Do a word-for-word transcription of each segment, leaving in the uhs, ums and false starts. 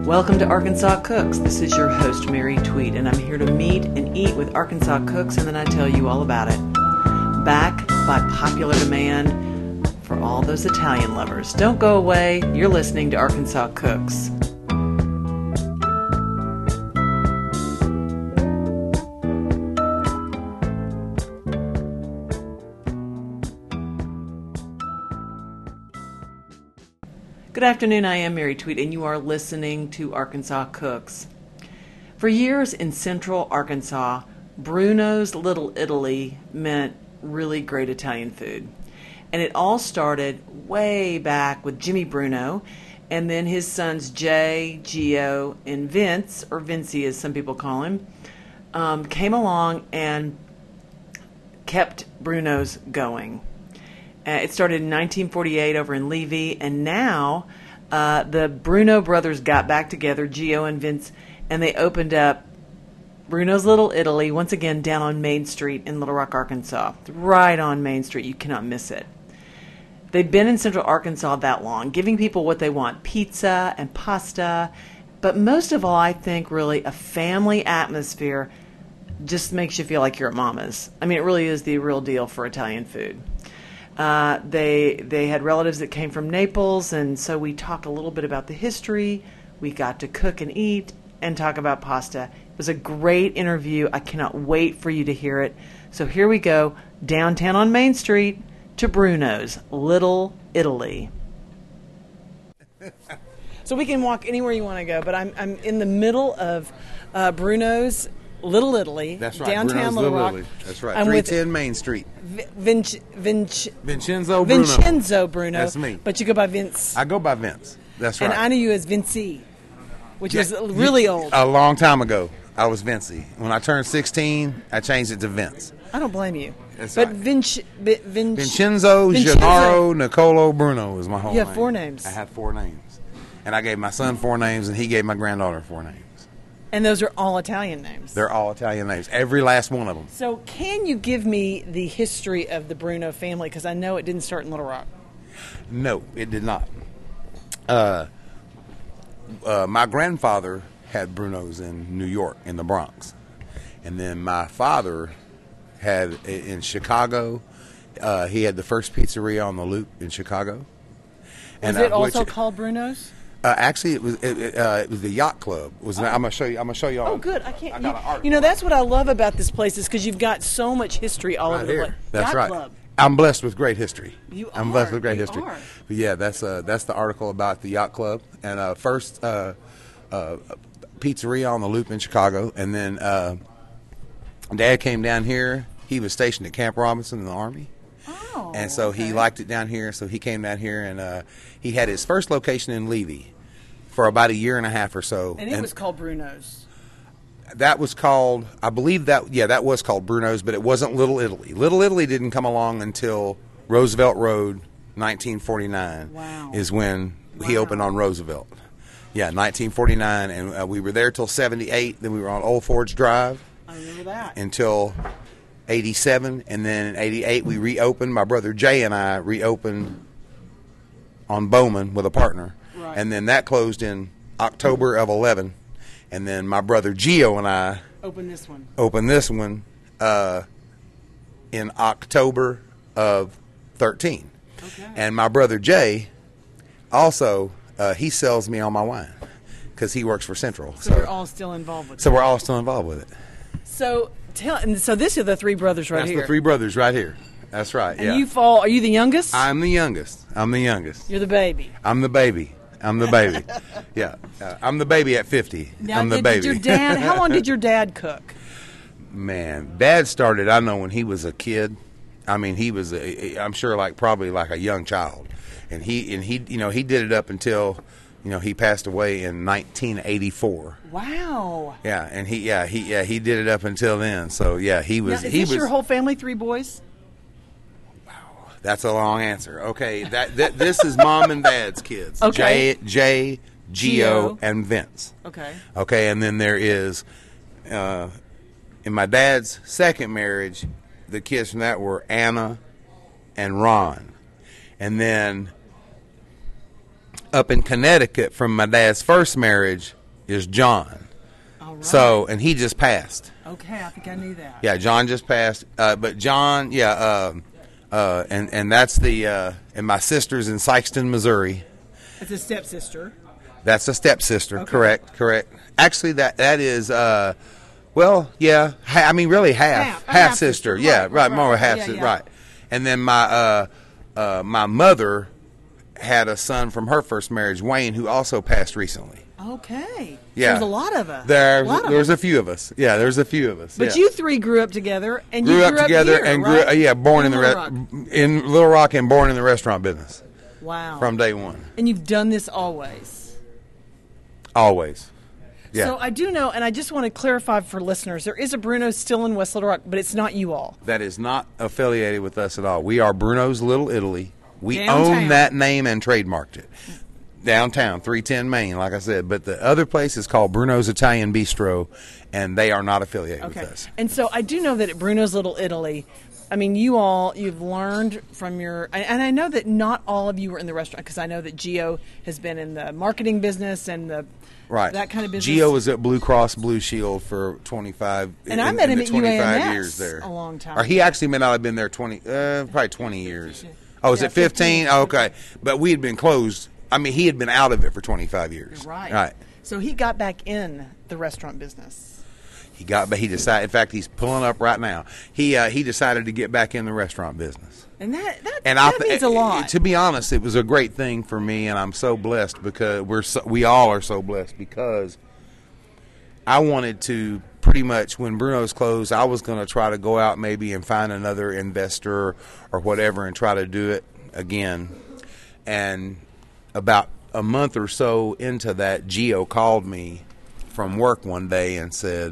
Welcome to Arkansas Cooks. This is your host, Mary Tweet, and I'm here to meet and eat with Arkansas cooks, and then I tell you all about it. Back by popular demand for all those Italian lovers. Don't go away. You're listening to Arkansas Cooks. Good afternoon, I am Mary Tweet, and you are listening to Arkansas Cooks. For years in central Arkansas, Bruno's Little Italy meant really great Italian food. And it all started way back with Jimmy Bruno, and then his sons Jay, Gio, and Vince, or Vincie as some people call him, um, came along and kept Bruno's going. Uh, it started in nineteen forty-eight over in Levy, and now uh, the Bruno brothers got back together, Gio and Vince, and they opened up Bruno's Little Italy, once again down on Main Street in Little Rock, Arkansas. Right on Main Street. You cannot miss it. They've been in central Arkansas that long, giving people what they want, pizza and pasta, but most of all, I think really a family atmosphere just makes you feel like you're at Mama's. I mean, it really is the real deal for Italian food. Uh, they they had relatives that came from Naples, and so we talked a little bit about the history. We got to cook and eat and talk about pasta. It was a great interview. I cannot wait for you to hear it. So here we go, downtown on Main Street to Bruno's Little Italy. So we can walk anywhere you want to go, but I'm I'm in the middle of uh, Bruno's Little Italy. That's right. Downtown Bruno's Little Rock. Italy. That's right. I'm three with ten Main Street. Vinci, Vinci, Vincenzo Bruno. Vincenzo Bruno. That's me. But you go by Vince. I go by Vince. That's right. And I knew you as Vincie, which Yeah, was really you- old. A long time ago, I was Vincie. When I turned sixteen, I changed it to Vince. I don't blame you. That's but right. Vinci, Vin, Vin, Vincenzo, Vincenzo. Gennaro, Nicolo Bruno is my whole You name. have four names. I had four names. And I gave my son four names, and he gave my granddaughter four names. And those are all Italian names. They're all Italian names, every last one of them. So can you give me the history of the Bruno family? Because I know it didn't start in Little Rock. No, it did not. Uh, uh, my grandfather had Bruno's in New York, in the Bronx. And then my father had it in Chicago. Uh, he had the first pizzeria on the Loop in Chicago. Was And, it uh, also which- called Bruno's? Uh, actually, it was it, it, uh, it was the Yacht Club. Was oh. I'm gonna show you. I'm gonna show you. All, Oh, good. I can't. I you, got an art you know, that's what I love about this place is because you've got so much history all right over the here. place. That's Yacht right. Club. I'm blessed with great history. You I'm are. blessed with great You history. are. But yeah, that's uh, that's the article about the Yacht Club and uh, first uh, uh, pizzeria on the Loop in Chicago, and then uh, Dad came down here. He was stationed at Camp Robinson in the Army. Oh, and so okay. he liked it down here, so he came down here, and uh, he had his first location in Levy for about a year and a half or so. And it was called Bruno's. That was called, I believe that, yeah, that was called Bruno's, but it wasn't Little Italy. Little Italy didn't come along until Roosevelt Road, nineteen forty-nine. Wow. Is when Wow. he opened on Roosevelt. Yeah, nineteen forty-nine, and uh, we were there till seventy-eight. Then we were on Old Forge Drive. I remember that. Until eighty-seven, and then in eighty-eight we reopened. My brother Jay and I reopened on Bowman with a partner. Right. And then that closed in October of eleven. And then my brother Gio and I Open this one. opened this one uh, in October of thirteen. Okay. And my brother Jay also, uh, he sells me all my wine because he works for Central. So, you're all still involved with it. so we're all still involved with it. So tell. And so this are the three brothers right That's here. the three brothers right here. That's right, And yeah. you fall. Are you the youngest? I'm the youngest. I'm the youngest. You're the baby. I'm the baby. I'm the baby. Yeah. Uh, I'm the baby at fifty. Now, I'm the did, baby. did your dad? How long did your dad cook? Man, Dad started, I know, when he was a kid. I mean, he was, a, I'm sure, like probably like a young child. And he, and he, you know, he did it up until, you know, he passed away in nineteen eighty-four. Wow. Yeah, and he, yeah, he, yeah, he did it up until then. So yeah, he was. Now, is he this was. your whole family? Three boys? That's a long answer. Okay, that, that this is Mom and Dad's kids. Okay. Jay, Jay, Gio, Gio. and Vince. Okay. Okay, and then there is, uh, in my dad's second marriage, the kids from that were Anna and Ron. And then up in Connecticut from my dad's first marriage, is John. All right. So, and he just passed. Okay, I think I knew that. Yeah, John just passed. Uh, but John, yeah, uh, uh, and and that's the uh, and my sister's in Sykeston, Missouri. It's a stepsister. That's a stepsister. Okay. Correct, correct. Actually, that that is. Uh, well, yeah. Ha- I mean, really half Half, half, half sister. sister. Yeah, Right, right. right, More right. half Yeah, sister. yeah. Right. And then my uh, uh, my mother had a son from her first marriage, Wayne, who also passed recently. Okay. Yeah. There's a lot of us. There's a lot of there's us. a few of us. Yeah, there's a few of us. But yeah. you three grew up together, and grew you up grew together up here, and right? grew uh, yeah born in, In the Little re- in Little Rock and born in the restaurant business Wow. from day one. And you've done this always. Always. Yeah. So I do know, and I just want to clarify for listeners, there is a Bruno's still in West Little Rock, but it's not you all. That is not affiliated with us at all. We are Bruno's Little Italy. We Downtown. own that name and trademarked it. Downtown, three ten Main, like I said. But the other place is called Bruno's Italian Bistro, and they are not affiliated Okay. with us. And so I do know that at Bruno's Little Italy, I mean, you all, you've learned from your, and and I know that not all of you were in the restaurant, because I know that Gio has been in the marketing business and the Right. that kind of business. Gio was at Blue Cross Blue Shield for twenty-five And I in- met in him the at U A M S twenty-five years there. a long time Or he ago. actually may not have been there twenty, uh, probably twenty years. Oh, was Yeah, it fifteen? fifteen. Oh, okay. But we had been closed. I mean, he had been out of it for twenty-five years. Right. Right. So he got back in the restaurant business. He got, but he decided. In fact, he's pulling up right now. He uh, he decided to get back in the restaurant business. And that that, And that I th- means a lot. To be honest, it was a great thing for me, and I'm so blessed because we're so, we all are so blessed because I wanted to pretty much when Bruno's closed, I was going to try to go out maybe and find another investor or whatever and try to do it again. And about a month or so into that, Gio called me from work one day and said,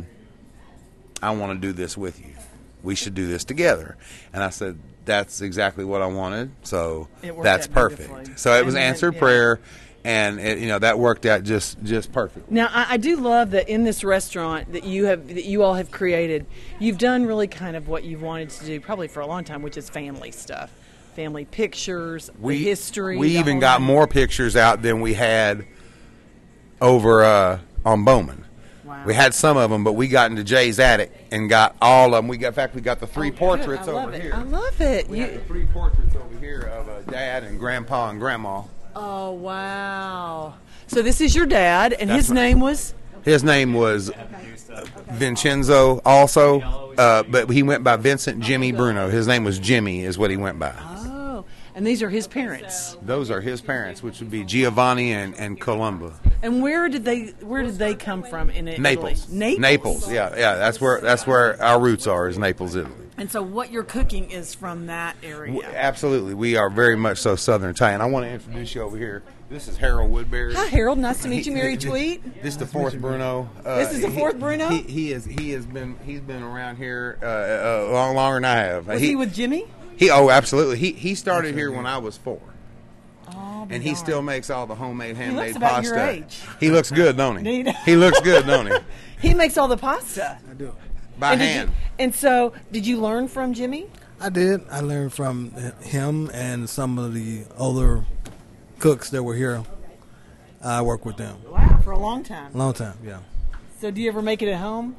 I want to do this with you. We should do this together. And I said, that's exactly what I wanted. So It worked that's out perfect. beautifully. So it was And then, answered yeah. prayer, and it, you know that worked out just just perfect. Now, I, I do love that in this restaurant that you have, that you all have created, you've done really kind of what you've wanted to do probably for a long time, which is family stuff, family pictures, We the history. We the even whole got nine. more pictures out than we had over uh, on Bowman. Wow. We had some of them, but we got into Jay's attic and got all of them. We got, in fact, we got the three Oh, good. portraits I love over it. here. I love it. We You- have the three portraits over here of uh, Dad and Grandpa and Grandma. oh wow! So this is your dad, and That's his right. name was. His name was Vincenzo also, uh, but he went by Vincent Jimmy Bruno. His name was Jimmy is what he went by. Oh, and these are his parents. Those are his parents, which would be Giovanni and, and Columba. And where did they where did they come from in Italy? Naples. Naples. Naples, yeah, yeah. That's where that's where our roots are, is Naples, Italy. And so what you're cooking is from that area. W- Absolutely. We are very much so Southern Italian. I want to introduce you over here. This is Harold Woodbury. Hi, Harold. Nice to meet you, He- Mary this- Tweet. This is the fourth Bruno. Uh, This is the he- fourth Bruno? He, he is. He has been. He's been around here uh, uh, long longer than I have. Was he, with Jimmy? He. Oh, absolutely. He he started here when I was four, Oh, and he still makes all the homemade handmade about pasta. your age. He looks good, don't he? He- He looks good, don't he? He makes all the pasta. I do. By and, did hand. you, and so, did you learn from Jimmy? I did. I learned from him and some of the older cooks that were here. I worked with them Wow, for a long time. a long time. Yeah, So, do you ever make it at home?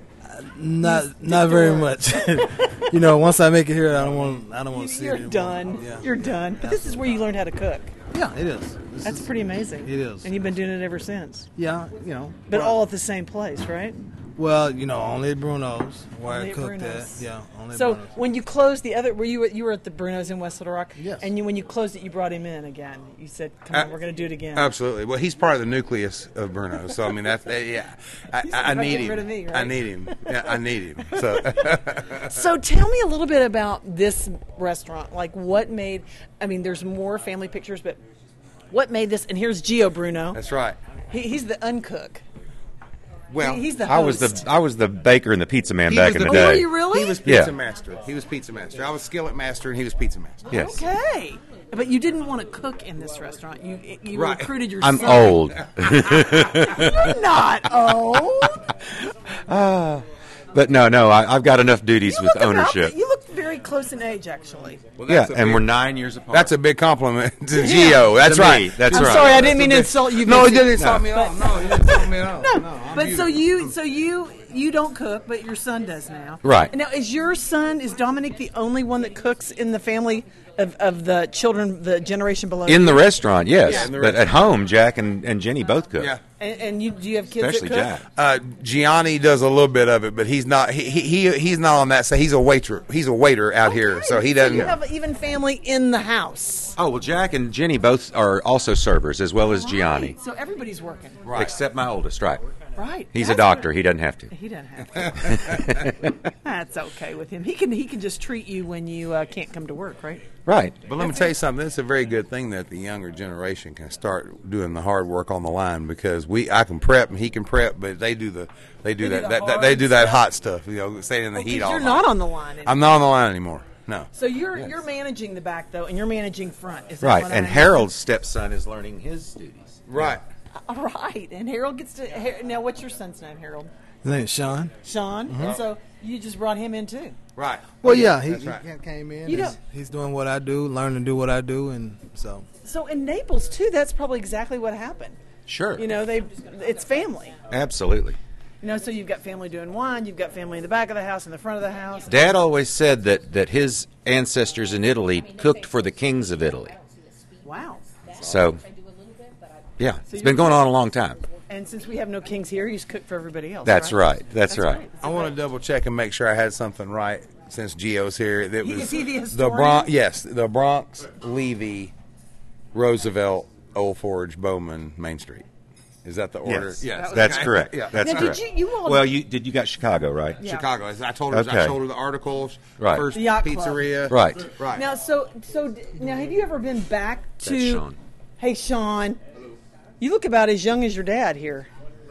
not not very much. You know, once I make it here, I don't want I don't want to see You're it anymore. done. Yeah. You're done. But this is where you learned how to cook. Yeah, it is. This That's is- pretty amazing. It is. And you've been doing it ever since. Yeah, you know. But well, all at the same place, right? well, you know, only at Bruno's where Only I at cooked Bruno's. at. Yeah, only at So Bruno's. when you closed the other, were you you were at the Bruno's in West Little Rock? Yes. And you, when you closed it, you brought him in again. You said, "Come Uh, on, we're going to do it again." Absolutely. Well, he's part of the nucleus of Bruno. So I mean, that's uh, yeah. I, I, I about need getting him. rid of me, I right? need him. Yeah, I need him. So So tell me a little bit about this restaurant. Like, what made? I mean, there's more family pictures, but what made this? And here's Gio Bruno. that's right. He, he's the uncook. Well, He- he's the I was host. the I was the baker and the pizza man He back was in the the- Oh, were day. you really? he was pizza Yeah. master. He was pizza master. I was skillet master, and he was pizza master. Yes. Okay. But you didn't want to cook in this restaurant. You you Right. recruited your I'm son. old. You're not old. But no, no, I, I've got enough duties You with look about ownership. it. You look very very close in age, actually. Well, Yeah, that's a and big- we're nine years apart. That's a big compliment to Gio. That's To me, right. that's I'm right. sorry, I didn't mean to insult you. No, he Vincent. didn't insult me at all. No, he didn't insult me at all. No, No, I'm but so beautiful. you, so you, you don't cook, but your son does now. Right. Now, is your son, is Dominic the only one that cooks in the family of, of the children, the generation below? In you? the restaurant, yes. Yeah, in the but at home, Jack and, and Jenny both cook. Yeah. And, and you, do you have kids Especially that Jack. cook? Uh, Gianni does a little bit of it, but he's not. He he, he he's not on that. So he's a waiter. He's a waiter out here. So he doesn't. you have even family in the house. Oh, well, Jack and Jenny both are also servers, as well as Gianni. Right, so everybody's working. Right. Except my oldest, right. Right. He's That's a doctor. what- He doesn't have to. He doesn't have to. That's okay with him. He can he can just treat you when you uh, can't come to work, right? Right. But let me tell you something. It's a very good thing that the younger generation can start doing the hard work on the line, because we I can prep and he can prep, but they do the they do They that, do the that, that hard they do that stuff. hot stuff. You know, staying in the Because heat all you're night. not on the line anymore. I'm not on the line anymore. No. So you're you're managing the back though, and you're managing front. Is that Right. what I And understand? Harold's stepson is learning his duties. Right. All right, and Harold gets to Har- now. What's your son's name, Harold? His name's Sean. Sean. And so you just brought him in too. Right. Well, yeah, he, That's he right. came in. You he's, don't- he's doing what I do, learning to do what I do, and so. So in Naples too, that's probably exactly what happened. Sure. You know, they it's family. Absolutely. You know, so you've got family doing wine, you've got family in the back of the house, in the front of the house. Dad always said that, that his ancestors in Italy cooked for the kings of Italy. Wow. So, yeah, it's been going on a long time. And since we have no kings here, you just cook for everybody else. That's right. right. That's, right. I want to double check and make sure I had something right since Gio's here. That He- was is he the the historian? Bronx. Yes, the Bronx, Levy, Roosevelt, Old Forge, Bowman, Main Street. Is that the order? Yes, that's Okay. correct. Yeah. That's Now, did correct. you- you all- well, you did. You got Chicago, right? Yeah. Chicago. As I told her, Okay. I showed her the articles. Right. First The yacht club. pizzeria. Right. Right. Now, so so d- now, have you ever been back to? That's Sean. Hey, Sean, you look about as young as your dad here.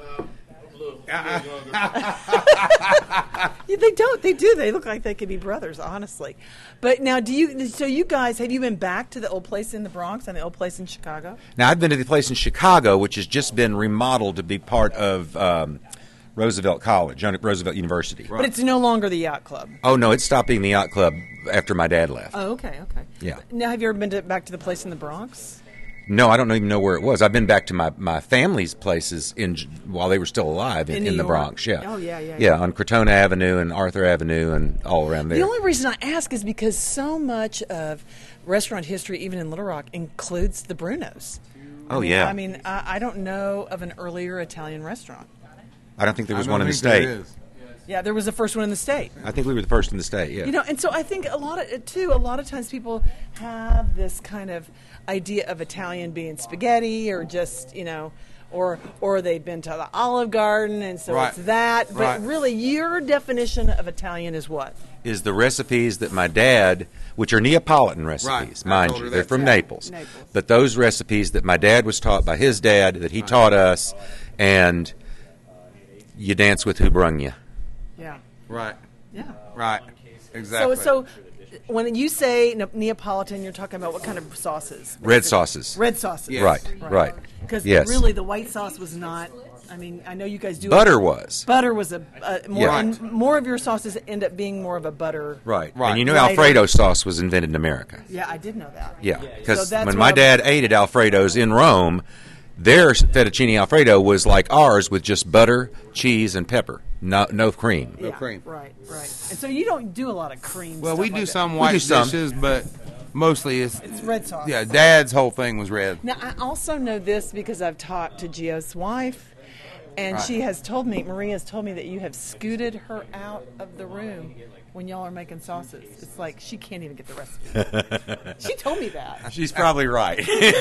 Yeah, they don't. They do. They look like they could be brothers, honestly. But now, do you? So you guys, have you been back to the old place in the Bronx and the old place in Chicago? Now, I've been to the place in Chicago, which has just been remodeled to be part of um, Roosevelt College, Roosevelt University. But it's no longer the yacht club. Oh no, it stopped being the yacht club after my dad left. Oh, okay, okay. Yeah. Now, have you ever been to, back to the place in the Bronx? No, I don't even know where it was. I've been back to my, my family's places in while they were still alive in, In New in the York. Bronx. Yeah. Oh, yeah, yeah, Yeah, yeah. on Crotona Avenue and Arthur Avenue and all around there. The only reason I ask is because so much of restaurant history, even in Little Rock, includes the Brunos. oh I mean, yeah. I mean, I, I don't know of an earlier Italian restaurant. I don't think there was I one in don't the think state. there is. Yeah, there was the first one in the state. I think we were the first in the state. Yeah. You know, and so I think a lot of too. A lot of times people have this kind of idea of Italian being spaghetti, or just you know, or or they've been to the Olive Garden, and so Right. it's that. But Right. really, your definition of Italian is what? is the recipes that my dad, which are Neapolitan recipes, I mind told you, her they're that from too. Naples. Naples. But those recipes that my dad was taught by his dad, that he taught us, and you dance with who brung you. Yeah, Right. yeah. Right. Exactly. So so when you say Ne- Neapolitan, you're talking about what kind of sauces? Red sauces. Red sauces. Yes. Right, right. Because Yes. really, the white sauce was not. I mean, I know you guys do. Butter was. Butter was a, a more. Yeah. And more of your sauces end up being more of a butter. Right. Right. And you know Lighter. Alfredo sauce was invented in America. Yeah, I did know that. Yeah. So Because that's when why- my dad ate at Alfredo's in Rome, their fettuccine Alfredo was like ours with just butter, cheese, and pepper. No, no cream. No Yeah, cream. Right, right. And so you don't do a lot of cream. Well, stuff we do like that. some We white do some. dishes, but mostly it's, It's red sauce. yeah. Dad's whole thing was red. Now I also know this because I've talked to Gio's wife, and Right. she has told me, Maria has told me that you have scooted her out of the room when y'all are making sauces. It's like she can't even get the recipe. She told me that. She's probably right.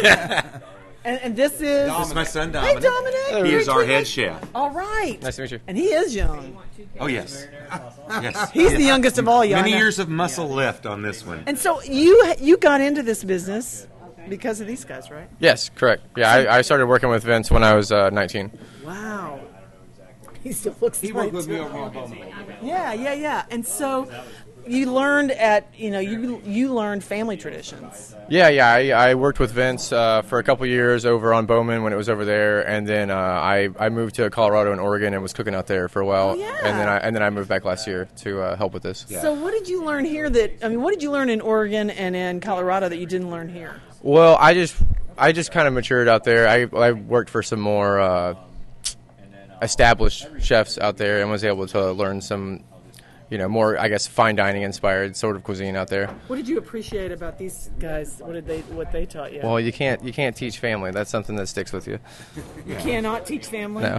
And, and this is This is my son Hey, Dominic. Dominic. He You're is our twin- head chef. All right. Nice to meet you. And he is young. Oh, yes. Yes. He's the youngest of all y'all. Many I know. years of muscle left on this one. And so you you got into this business because of these guys, right? Yes, correct. Yeah, I, I started working with Vince when I was uh, nineteen. Wow. He still looks He worked like with me over on Bowman. Yeah, yeah, yeah. And so you learned at you know you you learned family traditions. Yeah, yeah. I, I worked with Vince uh, for a couple years over on Bowman when it was over there, and then uh, I I moved to Colorado and Oregon and was cooking out there for a while. Oh, yeah. And then I and then I moved back last year to uh, help with this. So what did you learn here that I mean what did you learn in Oregon and in Colorado that you didn't learn here? Well, I just I just kind of matured out there. I I worked for some more uh, established chefs out there and was able to learn some, you know, more, I guess, fine dining inspired sort of cuisine out there. What did you appreciate about these guys? What did they what they taught you? Well, you can't you can't teach family. That's something that sticks with you. You cannot teach family. No.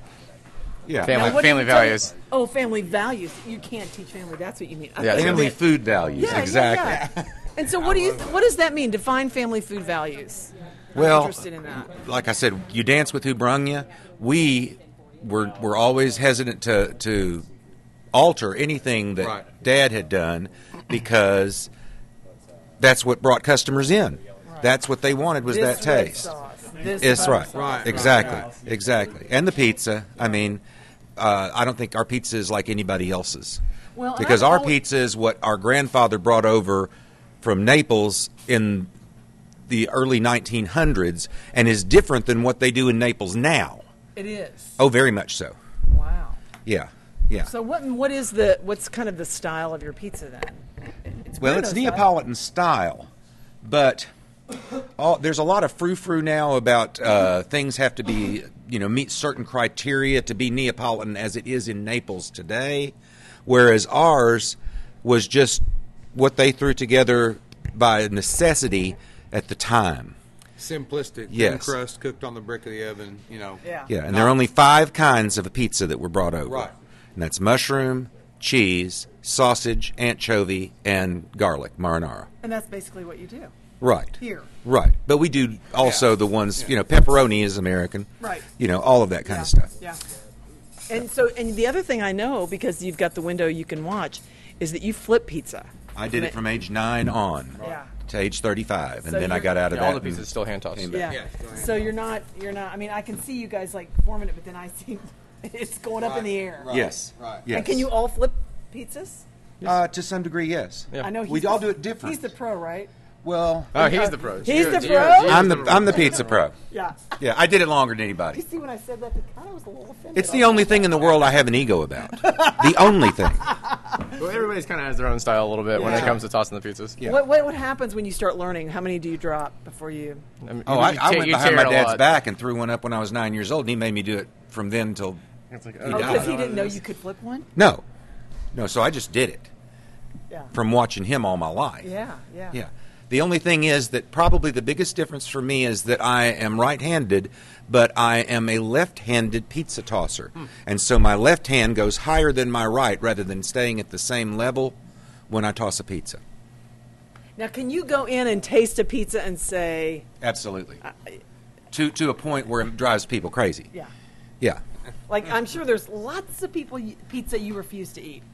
Yeah. Family Now, what do family you tell- values. Oh, family values. You can't teach family. That's what you mean. I Yeah, thought you Family meant- food values, Yeah, yeah, exactly. yeah. And so, what do you? What does that mean? Define family food values. I'm Well, interested in that. like I said, you dance with who brung you. We were were always hesitant to to alter anything that Right. Dad had done because that's what brought customers in. That's what they wanted was This that red taste. sauce, this It's butter right. sauce. Right. Exactly. Exactly. And the pizza. I mean, uh, I don't think our pizza is like anybody else's. Well, and Because I've our always- pizza is what our grandfather brought over from Naples in the early nineteen hundreds and is different than what they do in Naples now. It is. Oh, very much so. Wow. Yeah. Yeah. So what? What is the? What's kind of the style of your pizza then? It's Well, Bruno it's style. Neapolitan style, but all, there's a lot of frou-frou now about uh, things have to be, you know, meet certain criteria to be Neapolitan as it is in Naples today, whereas ours was just what they threw together by necessity at the time. Simplistic. Thin Yes. crust cooked on the brick of the oven. You know. Yeah. Yeah, and there are only five kinds of a pizza that were brought over. Right. And that's mushroom, cheese, sausage, anchovy, and garlic, marinara. And that's basically what you do Right. here. Right. But we do also Yeah. the ones, you know, pepperoni is American. Right. You know, all of that kind Yeah. of stuff. Yeah. And so, and the other thing I know, because you've got the window you can watch, is that you flip pizza. I did it from age nine on Yeah. to age thirty-five, and So then I you're- got out of Yeah, all that. the and- pizzas still hand tossed. came Yeah. Yeah, go ahead. So you're not, you're not. I mean, I can see you guys like forming it, but then I see it's going up in the air. Right. Yes. Right. Yes. And can you all flip pizzas? Uh, to some degree, yes. Yeah. I know We he's all the- do it different. He's the pro, right? Well, Oh, he's the pro. He's the Gio's- pro? Gio's I'm the I'm the pizza pro. Yeah. Yeah, I did it longer than You anybody. see, when I said that, I kind of was a little offended. It's the only thing in the world I have an ego about. The only thing. Well, everybody's kind of has their own style a little bit when it Yeah. comes to tossing the pizzas. Yeah. What, what what happens when you start learning? How many do you drop before you? I mean, Oh, you- I, you I tear- went you behind tear my it a dad's lot. back and threw one up when I was nine years old, and he made me do it from then till It's like, Oh, oh, because died. he didn't know you could flip one. no, no. So I just did it Yeah. from watching him all my life. Yeah. Yeah. Yeah. The only thing is that probably the biggest difference for me is that I am right-handed, but I am a left-handed pizza tosser. And so my left hand goes higher than my right rather than staying at the same level when I toss a pizza. Now, can you go in and taste a pizza and say, Absolutely. uh, To to a point where it drives people crazy. yeah? Yeah. Like, I'm sure there's lots of people y- pizza you refuse to eat.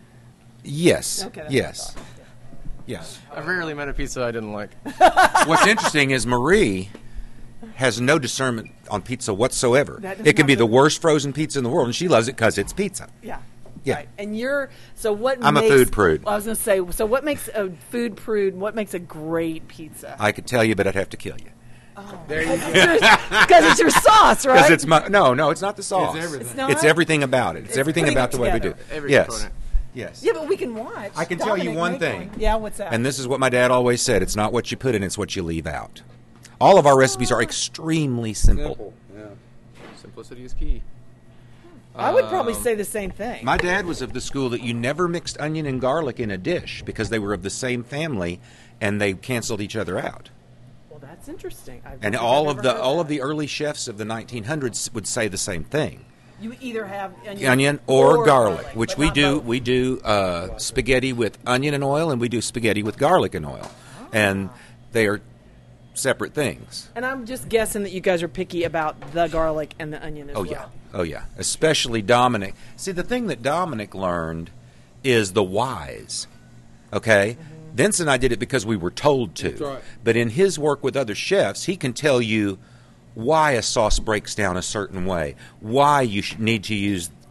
Yes. Okay, that's Yes. Yes. I've rarely met a pizza I didn't like. What's interesting is Marie has no discernment on pizza whatsoever. That does It can not be the really- worst frozen pizza in the world, and she loves it because it's pizza. Yeah. Yeah. Right. And you're so what? I'm a makes, food prude. I was going to say. So what makes a food prude? What makes a great pizza? I could tell you, but I'd have to kill you. There you go. Because it's your sauce, right? Because it's my no, no, it's not the sauce. It's everything. It's not? It's everything about it. It's, It's everything putting about it the way we do. together. it. Every yes, component. yes. Yeah, but we can watch. I can tell you Dominic one make thing. Yeah, what's that? And this is what my dad always said: it's not what you put in, it's what you leave out. All of our recipes are extremely simple. Simple. Yeah. Simplicity is key. I would probably Um, say the same thing. My dad was of the school that you never mixed onion and garlic in a dish because they were of the same family, and they canceled each other out. well, that's interesting. I And I've all never of the heard all that. of the early chefs of the nineteen hundreds would say the same thing. You either have onion, Onion or, garlic, which but we not do. both. We do uh, spaghetti with onion and oil, and we do spaghetti with garlic and oil, and they are separate things. And I'm just guessing that you guys are picky about the garlic and the onion as Oh well. yeah, oh yeah. Especially Dominic. See, the thing that Dominic learned is the whys. Okay, Mm-hmm. Vince and I did it because we were told to. That's right. But in his work with other chefs, he can tell you why a sauce breaks down a certain way, why you should need to use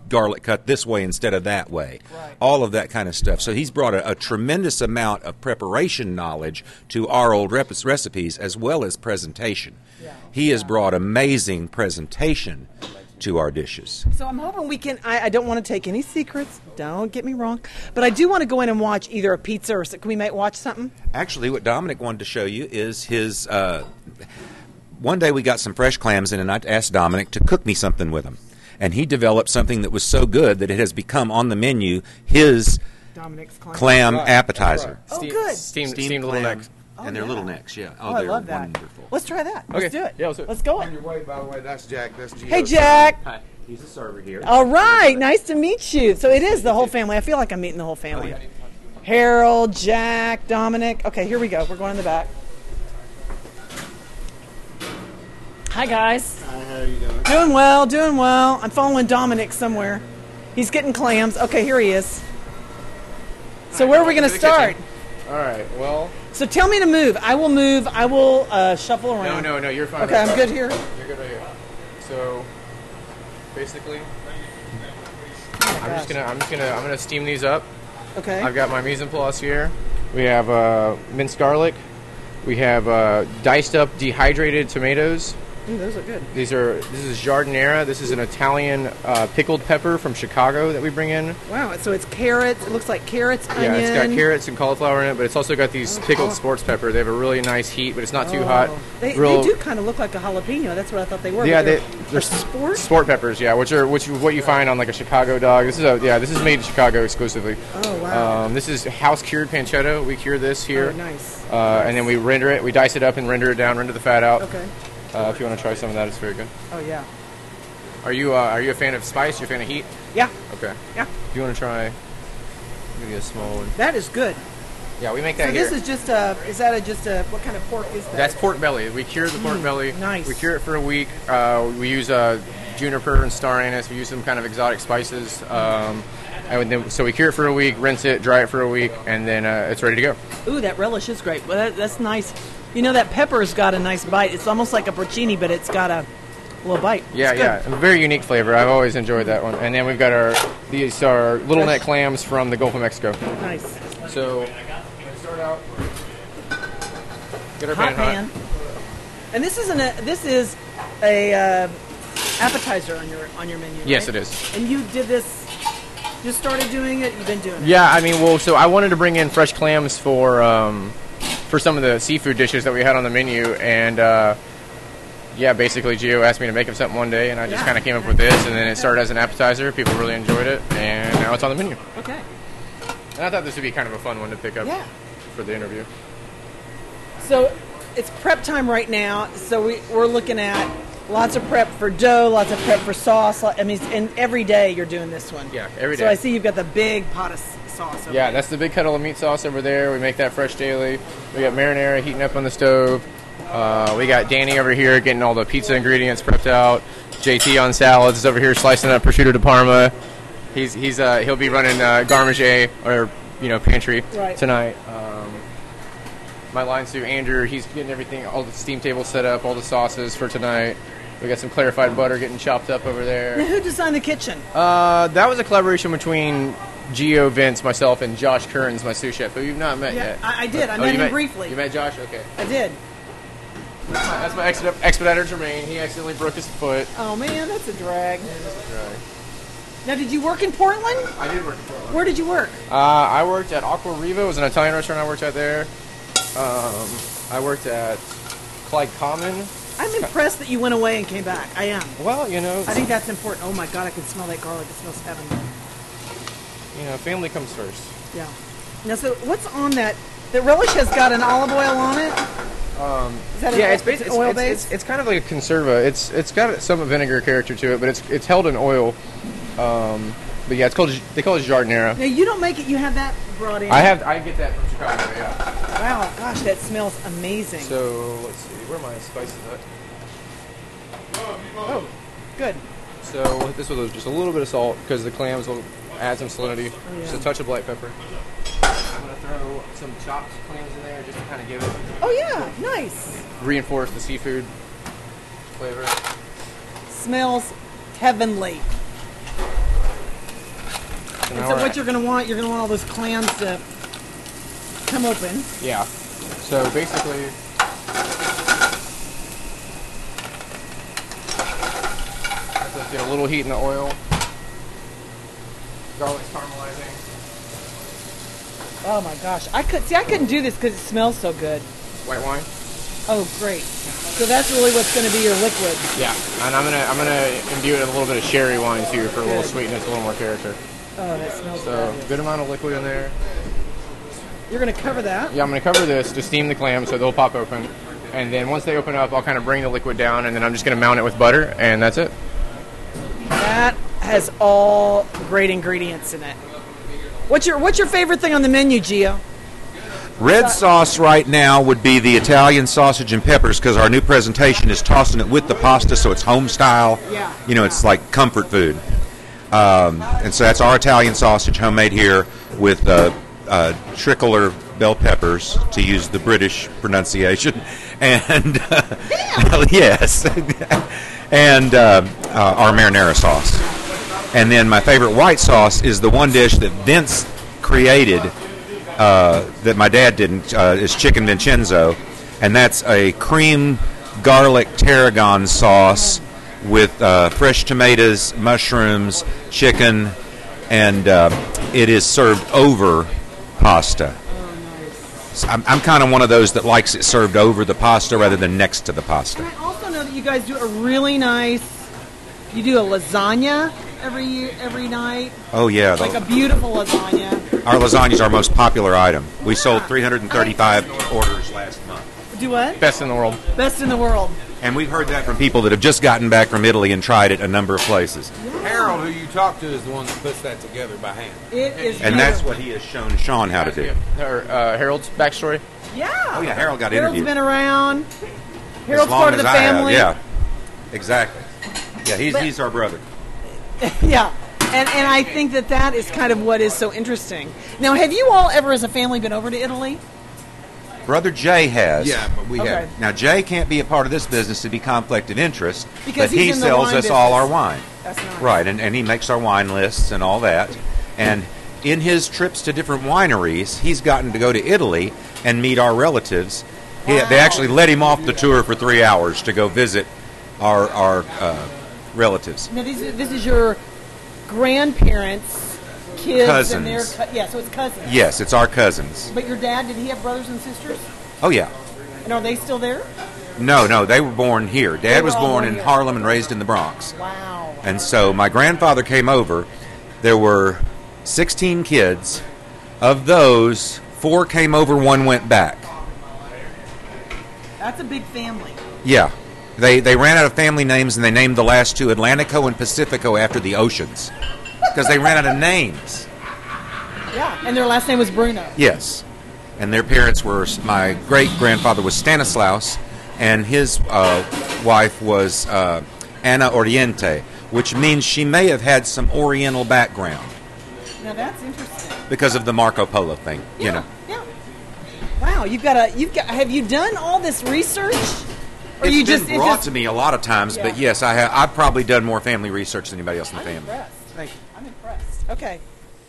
garlic cut this way instead of that way. Right. All of that kind of stuff. So he's brought a, a tremendous amount of preparation knowledge to our old rep- recipes as well as presentation. Yeah. He has brought amazing presentation to our dishes. So I'm hoping we can. I, I don't want to take any secrets. Don't get me wrong, but I do want to go in and watch either a pizza or can we might watch something? Actually, what Dominic wanted to show you is his. Uh, one day we got some fresh clams in, and I asked Dominic to cook me something with them, and he developed something that was so good that it has become on the menu his Dominic's clam. clam Right. appetizer. Oh, Steam- good. Steamed, Steamed steamed little clam necks. and their yeah. little necks. Yeah. Oh, I they're love that. wonderful. Let's try that. Okay. Let's do it. Yeah, let's do it. Let's go. On your way, by the way, that's Jack. That's Gio. Hey, Jack. Hi. He's a server here. All right. Nice to meet you. So it is the whole family. I feel like I'm meeting the whole family. Oh, yeah. Harold, Jack, Dominic. Okay, here we go. We're going in the back. Hi, guys. Hi, how are you doing? Doing well, doing well. I'm following Dominic somewhere. He's getting clams. Okay, here he is. So where are we going to start? All right. Well, So tell me to move. I will move. I will uh, shuffle no, around. no, no. You're fine. Okay, right I'm there. good here. You're good right here. So, basically, Oh, I'm just gonna, I'm just gonna, I'm gonna steam these up. Okay. I've got my mise en place here. We have uh, minced garlic. We have uh, diced up dehydrated tomatoes. Ooh, those are good. These are this is giardiniera. This is an Italian uh, pickled pepper from Chicago that we bring in. Wow. So it's carrots. It looks like carrots, Yeah, onion. it's got carrots and cauliflower in it, but it's also got these pickled oh. sports pepper. They have a really nice heat, but it's not too Oh. hot. They, Real- they do kind of look like a jalapeno. That's what I thought they were. Yeah, but they're, they- they're they're sport. Sport peppers, yeah, which are which is what you find on like a Chicago dog. This is a yeah, this is made in Chicago exclusively. Oh, wow. Um, this is house cured pancetta. We cure this here, Oh, nice. uh, and then we render it. We dice it up and render it down, render the fat out. Okay. Uh, if you want to try some of that, it's very good. Oh yeah. Are you uh, are you a fan of spice? You a fan of heat? Yeah. Okay. Yeah. If you want to try, maybe a small one. That is good. Yeah, we make that So here. this is just a. Is that a just a? What kind of pork is that? That's pork belly. We cure the pork belly. nice. We cure it for a week. Uh, we use uh, juniper and star anise. We use some kind of exotic spices. Um, and then, so we cure it for a week, rinse it, dry it for a week, and then uh, it's ready to go. Ooh, that relish is great. Well, that, that's nice. You know, that pepper's got a nice bite. It's almost like a porcini, but it's got a little bite. Yeah, It's good. yeah, a very unique flavor. I've always enjoyed that one. And then we've got our these are little Fresh. neck clams from the Gulf of Mexico. Nice. So let's start out. Get our Hot pan, pan. And this isn't a. This is a uh, appetizer on your on your menu. Yes, right? it is. And you did this. Just started doing it. You've been doing it. Yeah, I mean, well, so I wanted to bring in fresh clams for um, for some of the seafood dishes that we had on the menu, and uh, yeah, basically Gio asked me to make him something one day, and I just Yeah. kind of came up with this, and then it started as an appetizer. People really enjoyed it, and now it's on the menu. Okay. And I thought this would be kind of a fun one to pick up Yeah. for the interview. So it's prep time right now. So we, we're looking at lots of prep for dough, lots of prep for sauce. I mean, and every day you're doing this one. Yeah, every So day. I see you've got the big pot of s- sauce. Over Yeah, there. that's the big kettle of meat sauce over there. We make that fresh daily. We got marinara heating up on the stove. Uh, we got Danny over here getting all the pizza ingredients prepped out. J T on salads is over here slicing up prosciutto di Parma. He's he's uh, he'll be running uh, garmager or you know pantry Right. tonight. Um, my line suit Andrew, he's getting everything, all the steam table set up, all the sauces for tonight. We got some clarified butter getting chopped up over Now, there. who designed the kitchen? Uh, that was a collaboration between Gio, Vince, myself, and Josh Kearns, my sous chef, who you've not met Yeah, yet. I, I did. I Oh, met you him briefly. You met Josh? Okay. I did. That's my ex- expediter, Jermaine. He accidentally broke his foot. Oh man, that's a drag. Now, did you work in Portland? I did work in Portland. Where did you work? Uh, I worked at Aqua Riva. It was an Italian restaurant I worked at there. Um, I worked at Clyde Common. I'm impressed that you went away and came back. I am. Well, you know, I think that's important. Oh my god, I can smell that garlic. It smells heavenly. you know, family comes first. Yeah. Now, so what's on that? The relish has got an olive oil on it. Um, Is that an yeah, oil- it's, basi- it's it's, oil it's, based? it's, it's kind of like a conserva. It's it's got some vinegar character to it, but it's it's held in oil. Um, but yeah, it's called they call it giardiniera. Now you don't make it. You have that brought in. I have I get that from Chicago. Yeah. Wow, gosh, that smells amazing. So let's see, where are my spices at? oh, good. So this was just a little bit of salt because the clams will add some salinity. Oh, Just yeah. a touch of black pepper. I'm gonna throw some chopped clams in there just to kind of give it Oh yeah, nice. reinforce the seafood flavor. Smells heavenly. So, And now so we're what at- you're going to want, you're going to want all those clams to come open. Yeah. So basically, let's get a little heat in the oil. Garlic's caramelizing. Oh my gosh, I could see I couldn't do this because it smells so good. White wine. Oh great. So that's really what's going to be your liquid. Yeah, and I'm gonna I'm gonna imbue it with a little bit of sherry wine too for a little Good. sweetness, a little more character. Oh, that smells So fabulous. good amount of liquid in there. You're going to cover that. Yeah, I'm gonna cover this to steam the clams so they'll pop open, and then once they open up, I'll kind of bring the liquid down, and then I'm just gonna mount it with butter, and that's it. That has all great ingredients in it. What's your What's your favorite thing on the menu, Gio? Red sauce right now would be the Italian sausage and peppers because our new presentation is tossing it with the pasta, so it's home style. Yeah. You know, it's like comfort food. Um, and so that's our Italian sausage, homemade here with uh, uh, tricolor bell peppers, to use the British pronunciation, and uh, yes, and uh, uh, our marinara sauce. And then my favorite white sauce is the one dish that Vince created uh, that my dad didn't, uh, is chicken Vincenzo, and that's a cream garlic tarragon sauce with uh, fresh tomatoes, mushrooms, chicken, and uh, it is served over pasta. So I'm, I'm kind of one of those that likes it served over the pasta rather than next to the pasta. And I also know that you guys do a really nice. You do a lasagna every year, every night, Oh yeah, the- like a beautiful lasagna. our lasagna is our most popular item. We sold three hundred thirty-five orders last month. Do what? Best in the world. Best in the world. And we've heard that from people that have just gotten back from Italy and tried it a number of places. Harold, who you talk to, is the one that puts that together by hand. It is. And that's beautiful. what he has shown Sean how to do. Her, uh, Harold's backstory. Yeah. Oh yeah, Harold got Harold's interviewed. been around. As Harold's long part of as the I have, family. Yeah, exactly. Yeah, he's, But- he's our brother. Yeah. And and I think that that is kind of what is so interesting. Now, have you all ever, as a family, been over to Italy? Brother Jay has. Yeah, but we Okay. have. Now Jay can't be a part of this business to be conflict of interest, Because but he's he in the sells wine us all business. our wine. That's nice. Right, and, and he makes our wine lists and all that. And in his trips to different wineries, he's gotten to go to Italy and meet our relatives. He, Wow. they actually let him off the tour for three hours to go visit our our uh, relatives. Now, this is, this is your grandparents' kids and their Cousins. cou- yeah, so it's cousins. Yes, it's our cousins. But your dad, did he have brothers and sisters? Oh yeah. And are they still there? No, no, they were born here. They Dad were was all born born in here. Harlem and raised in the Bronx. Wow. And so my grandfather came over. There were sixteen kids. Of those, four came over, one went back. That's a big family. Yeah. They they ran out of family names and they named the last two Atlantico and Pacifico after the oceans. Because they ran out of names. Yeah. And their last name was Bruno. Yes. And their parents were, my great grandfather was Stanislaus, and his uh, wife was uh, Anna Oriente, which means she may have had some Oriental background Now that's interesting. because of the Marco Polo thing, you Yeah. know. Yeah. Wow. You've got a. You've got. Have you done all this research? Or It's you been just it brought just, to me a lot of times, but Yeah. yes, I have. I've probably done more family research than anybody else in the I'm family. impressed. Thank you. I'm impressed. Okay.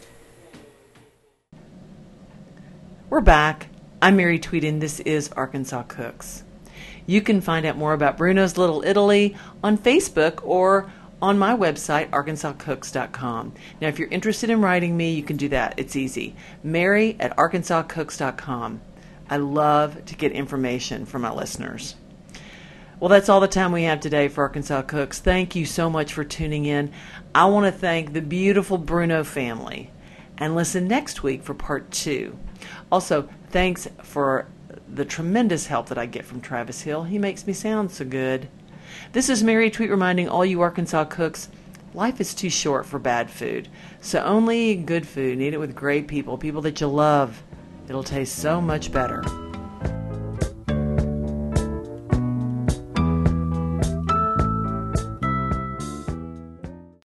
We're back. I'm Mary Tweed, and this is Arkansas Cooks. You can find out more about Bruno's Little Italy on Facebook or on my website, arkansas cooks dot com. Now, if you're interested in writing me, you can do that. It's easy. Mary at arkansas cooks dot com. I love to get information from my listeners. Well, that's all the time we have today for Arkansas Cooks. Thank you so much for tuning in. I want to thank the beautiful Bruno family. And listen next week for part two. Also, thanks for the tremendous help that I get from Travis Hill. He makes me sound so good. This is Mary Tweet reminding all you Arkansas cooks, life is too short for bad food. So only good food. Eat it with great people, people that you love. It'll taste so much better.